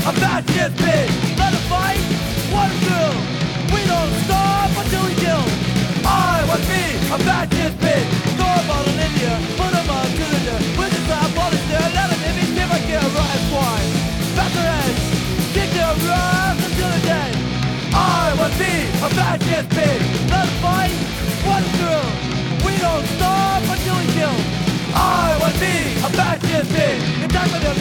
a fascist pig. Let us fight, what a thrill. We don't stop until we kill. I want to be a fascist pig. Throw a bottle in India, put them on to the dirt. With the slap on the stair, let them in me, give a kill, right swine. Back their heads, kick their ass until they're dead. I want to be a fascist pig. Let us fight, what a thrill. We don't stop until we kill. I want to be a fascist pig. Attack with them